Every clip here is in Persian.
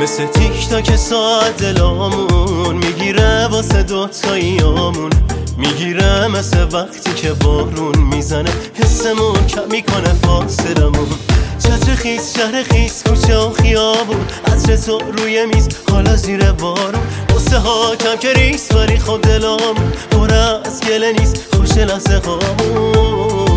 مثل تیک تاک ساعت دلامون میگیره واسه دوتاییامون، میگیره مثل وقتی که بارون میزنه حسمون کم میکنه فاصلمون. چتر خیس شهر خیس کوچه و خیابون، عطر تو روی میز حالا زیر بارون. قصه ها کم که ریس ولی خب دلامون پر از گله نیست، خوش لحظه هامون.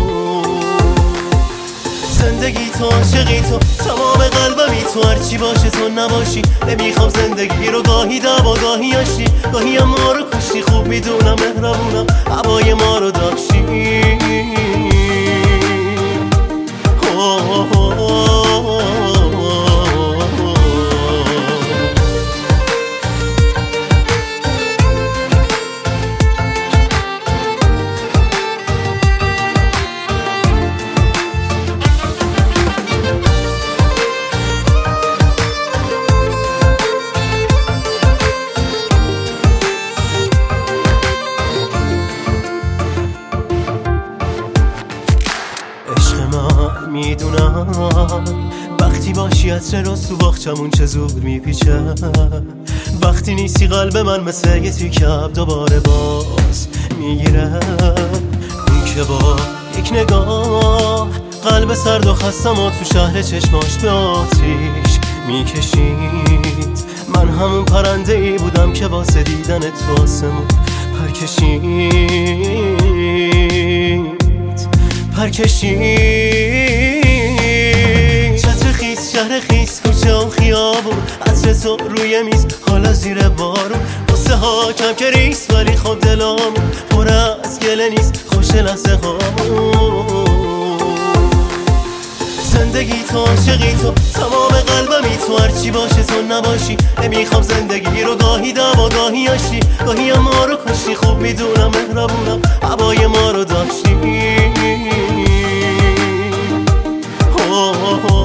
زندگی تو عاشقی تو تمام قلبمی تو، هرچی باشه تو نباشی نمیخوام زندگی رو. گاهی دعوا گاهی آشتی، گاهی هم ما رو کشتی. خوب میدونم مهربونم هوای ما رو داشتی. میدونم وقتی باشی عطر رو تو باغچمون چه زود میپیچه. وقتی نیستی قلب من مثل یه تیکب دوباره باز میگیره. اون که با یک نگاه قلب سرد و خستم و تو شهر چشماش به آتیش میکشید. من همون پرنده ای بودم که واسه دیدن تو آسمون پرکشید. چتر خیس شهر خیس کوچه و خیابون، عطر تو روی میز حالا زیر بارون. قصه ها کم که ریس ولی خب دلامون پر از گله نیست، خوش لحظه هامون. زندگی تو عاشقی تو تمام قلبمی تو، هرچی باشه تو نباشی نمیخوام زندگی رو. گاهی دعوا گاهی آشتی، گاهی هم ما رو کشتی. خوب میدونم مهربونم هوای ما رو داشتی.